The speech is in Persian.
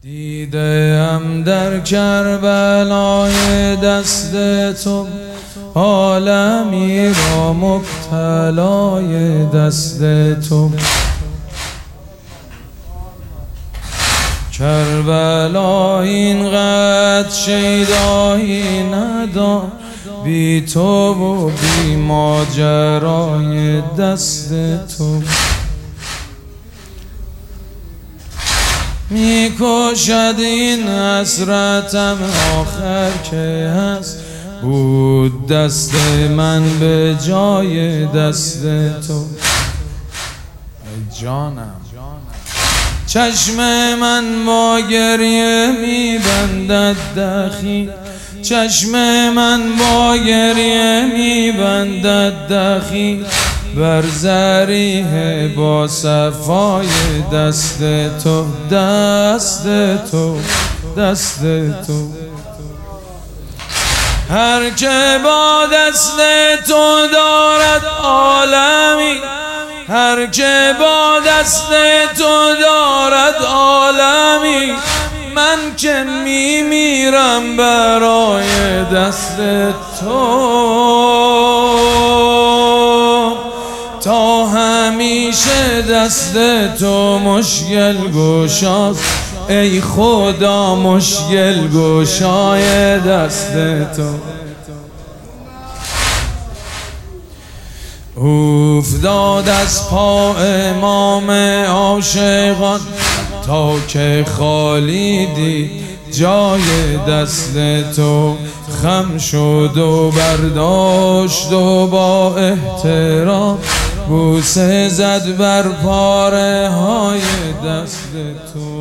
دیدم در کربلای دست تو، عالمی را مبتلای دست تو. کربلا اینقدر شیدایی ندار، بی تو و بی ماجرای دست تو. میکشد این حسرتم آخر که هست، بود دست من به جای دست تو. ای جانم چشم من با گریه میبندد دخیل، چشم من با گریه میبندد دخیل، بر ذریح با صفای دست تو، دست تو، دست تو. هر که با دست تو دارد عالمی، هر که با دست تو دارد عالمی، من که میمیرم برای دست تو. تا همیشه دست تو مشکل گشاست، ای خدا مشکل گشای دست تو. افتاد از پا امام عاشقان، تا که خالی دید جای دست تو. خم شد و برداشت و با احترام بوسه زد بر پاره های دست تو.